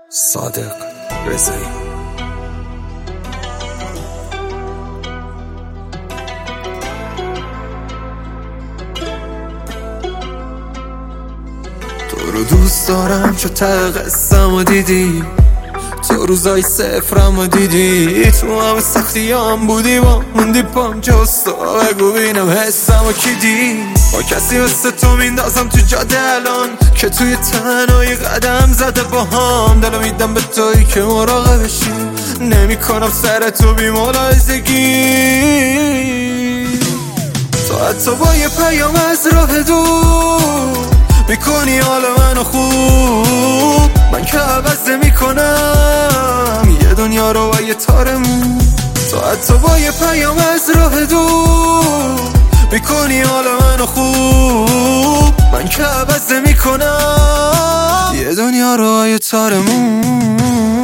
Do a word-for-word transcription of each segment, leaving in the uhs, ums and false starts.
صادق رضایی. تو رو دوست دارم چو ته قصم و دیدی، تو روزای صفرم و دیدی، تو همه سختیام بودی با موندی پام جستا. بگو بینم حسم و کی دید با کسی مثل تو میندازم تو جاده الان که توی تنهایی قدم زده با هم. دلو میدم به تویی که مراقبشی، نمی کنم سر تو بی ملاحظگی. تو حتی با یه پیام از راه دور میکنی حال منو خوب، من که عوض میکنم یه دنیا رو با یه تارمون. تو حتی با یه پیام از راه دور میکنی حال منو خوب، من که عوض میکنم یه دنیا رو با یه تارمون.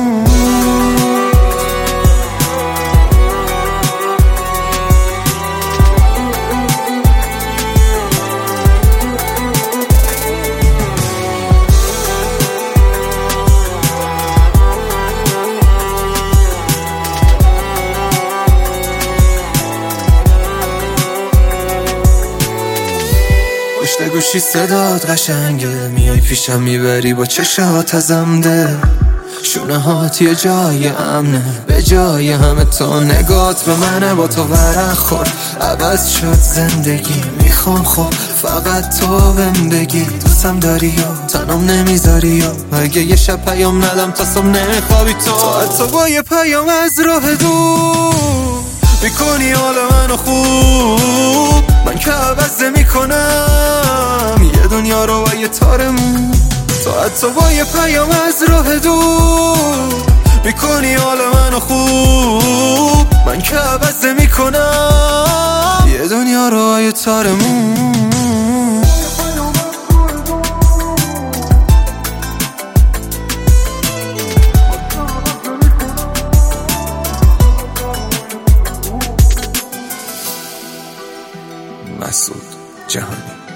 پشت گوشی صدات قشنگه، میای پیشم میبری با چشات ازم ده. شونه هات یه جای امنه، به جای همه تو نگات به منه. با تو ورق خورد عوض شد زندگی، میخوام خب فقط تو بهم بگی دوستم داری یا تنم نمیذاری، یا اگه یه شب پیام ندم تا صبح نمیخوابی تو. تو حتی با یه پیام از راه دور میکنی حال منو خوب، من که عوض میکنم یه دنیا رو با یه تارمون. تو حتی با یه پیام از راه دور میکنی حال منو خوب، من که عوض میکنم یه دنیا رو با یه تارمون. مسعود جهانی.